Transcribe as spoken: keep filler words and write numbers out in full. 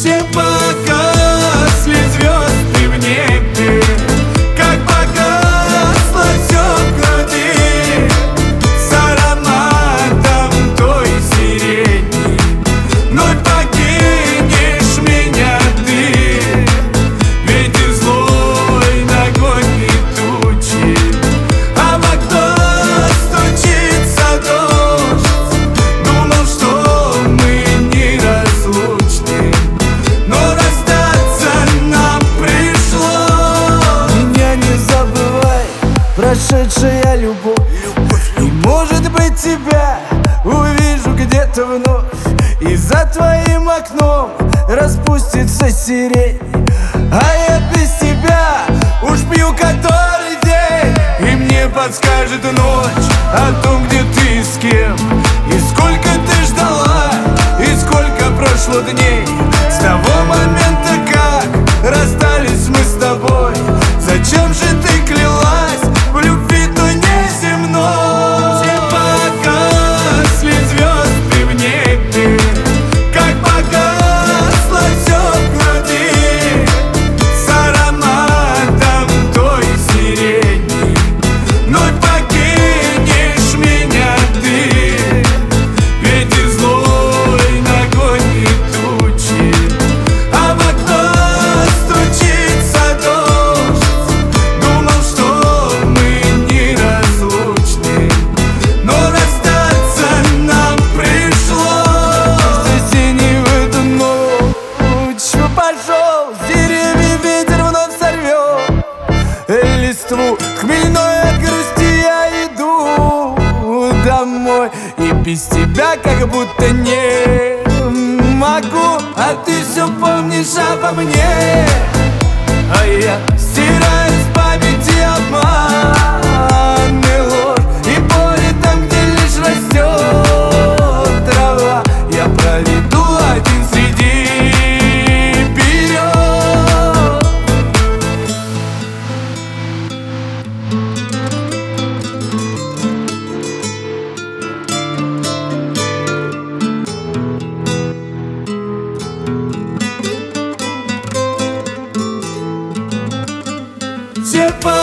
Все погасли звезды в небе, как погасло все в груди, с ароматом той сирени. Вновь покинешь меня ты, ветер злой нагонит тучи, а в окно стучится дождь. Думал, что мы неразлучны, но расстаться нам пришлось. Меня не забывай, прошедшая любовь, и может быть тебя увижу где-то вновь, и за твоим окном распустится сирень. А я без тебя уж пью который день, и мне подскажет ночь о том, где ты с кем, и сколько ты ждала, и сколько прошло дней с того момента, как расстались мы с тобой. Зачем же ты клялась в любви той неземной? Все погасли звезды в небе, как погасло все в груди, с ароматом той сирени. Вновь покинешь меня ты, ветер злой нагонит тучи, а в окно стучится дождь. Думал, что мы неразлучны, но расстаться нам пришлось. Осенний в эту ночь пошел, с деревьев ветер вновь сорвет листву. Хмельной от грусти я иду домой, и без тебя как будто не могу. А ты все помнишь обо мне, а я стираю с памяти обман и ложь, и поле там, где лишь растет трава, я проведу один среди берез. Все